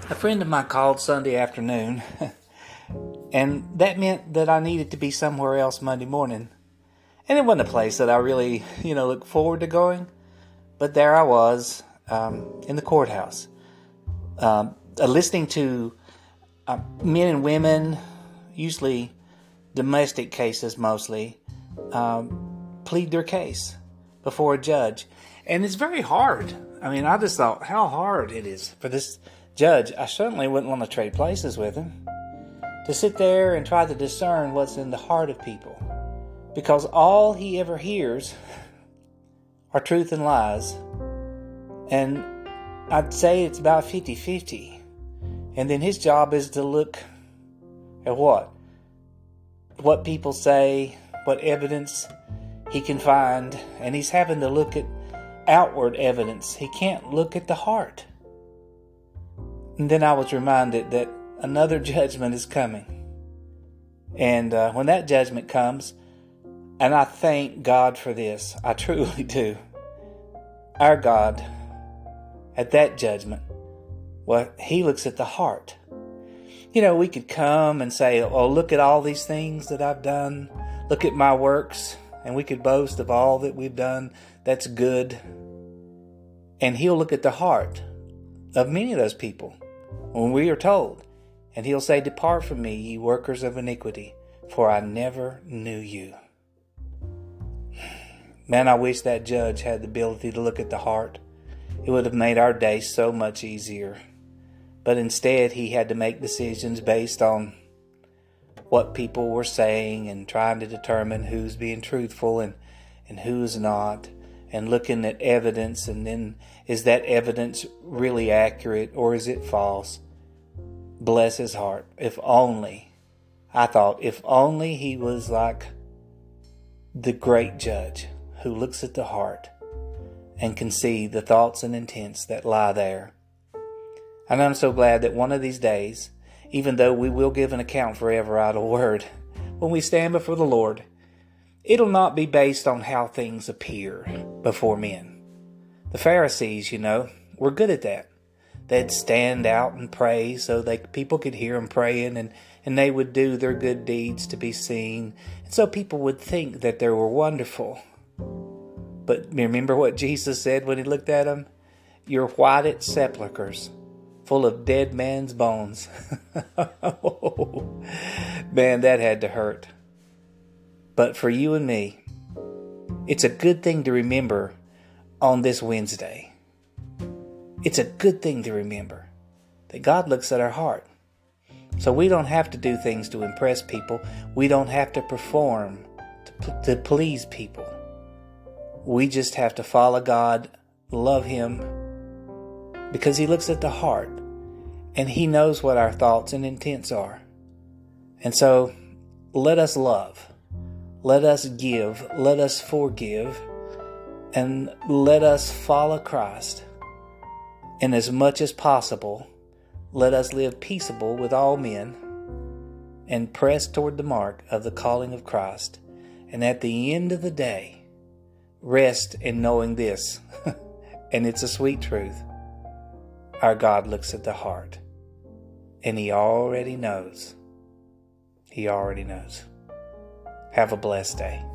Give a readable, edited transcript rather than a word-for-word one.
A friend of mine called Sunday afternoon, and that meant that I needed to be somewhere else Monday morning. And it wasn't a place that I really, look forward to going, but there I was in the courthouse, listening to men and women, usually domestic cases mostly, plead their case before a judge. And it's very hard. I just thought how hard it is for this judge. I certainly wouldn't want to trade places with him. To sit there and try to discern what's in the heart of people. Because all he ever hears are truth and lies. And I'd say it's about 50-50. And then his job is to look at what? What people say, what evidence he can find. And he's having to look at outward evidence. He can't look at the heart. And then I was reminded that another judgment is coming. And when that judgment comes, and I thank God for this, I truly do. Our God, at that judgment, well, He looks at the heart. We could come and say, oh, look at all these things that I've done. Look at my works. And we could boast of all that we've done. That's good. And He'll look at the heart of many of those people when we are told. And He'll say, depart from me, ye workers of iniquity, for I never knew you. Man, I wish that judge had the ability to look at the heart. It would have made our day so much easier. But instead, he had to make decisions based on what people were saying and trying to determine who's being truthful and who's not, and looking at evidence, and then is that evidence really accurate or is it false? Bless his heart. If only he was like the great judge who looks at the heart and can see the thoughts and intents that lie there. And I'm so glad that one of these days, even though we will give an account for every idle word, when we stand before the Lord, it'll not be based on how things appear before men. The Pharisees, were good at that. They'd stand out and pray so people could hear them praying, and they would do their good deeds to be seen. And so people would think that they were wonderful. But remember what Jesus said when He looked at them? You're whited sepulchres, full of dead man's bones. Oh, man, that had to hurt. But for you and me, it's a good thing to remember on this Wednesday. It's a good thing to remember that God looks at our heart. So we don't have to do things to impress people. We don't have to perform to please people. We just have to follow God, love Him, because He looks at the heart and He knows what our thoughts and intents are. And so let us love, let us give, let us forgive, and let us follow Christ. And as much as possible, let us live peaceable with all men and press toward the mark of the calling of Christ. And at the end of the day, rest in knowing this, and it's a sweet truth. Our God looks at the heart, and He already knows. He already knows. Have a blessed day.